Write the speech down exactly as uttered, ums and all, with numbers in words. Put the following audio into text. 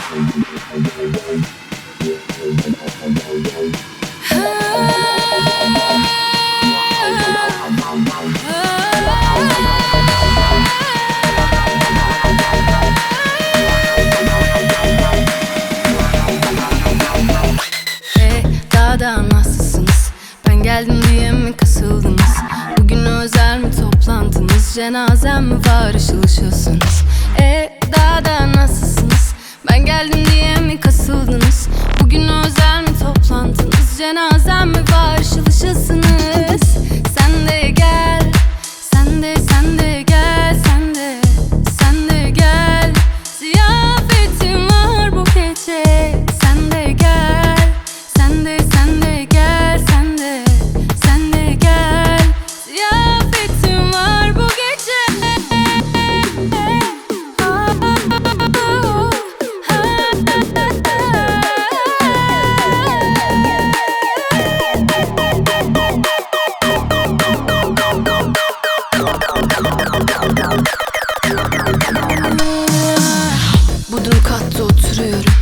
Daha nasılsınız? Ben geldim diye mi kasıldınız? Bugün özel mi toplantınız? Cenazem mi var, ışıl ışılsınız? E daha da nasılsınız? Ben geldim diye mi kasıldınız? Bugün özel mi toplantınız? Cenazem mi var, ışıl ışılsınız? Sen de gel, sen de sen de gel, sen de sen de gel. Ziyafetim var bu gece. Sen de gel, sen de sen de gel, sen de sen de gel. Ziyafetim var bu gece. Bodrum katta oturuyorum.